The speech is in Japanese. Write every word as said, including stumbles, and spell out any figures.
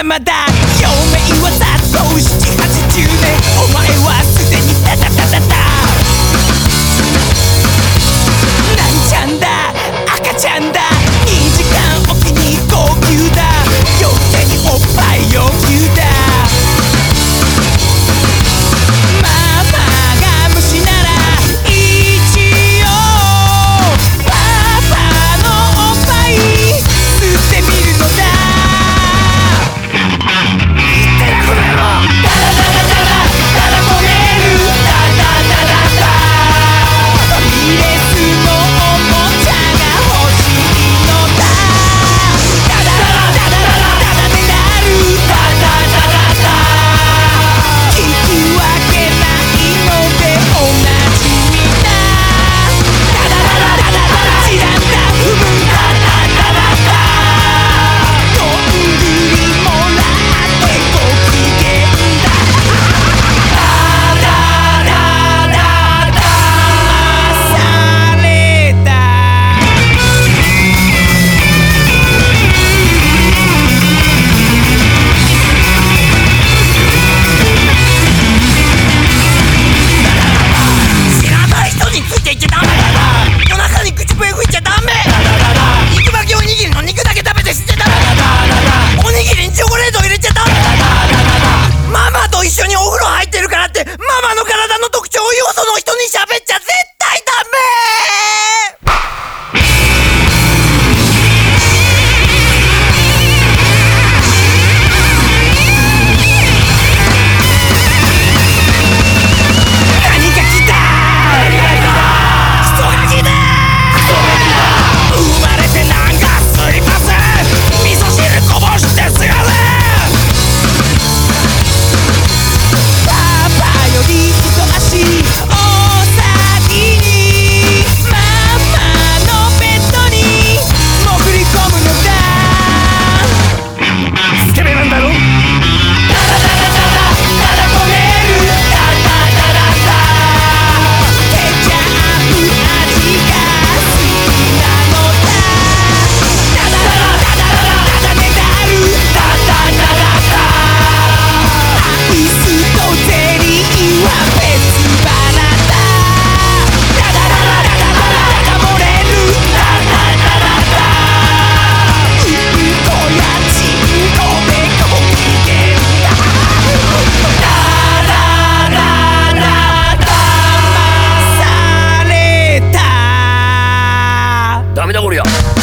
まだ余命はざっとななはちじゅうねんお前はすでにタタタタタなんちゃんだ赤ちゃんだにじかんおきに号泣だ余計におっぱい要求だママが虫なら一応パパのおっぱい吸ってみるのだ一緒にお風呂入ってるからってママの体の特徴をよその人に喋っちゃ絶対ダメ何が来たクソガキだ生まれてなんかすいません味噌汁こぼしてすやれダメだこりゃ。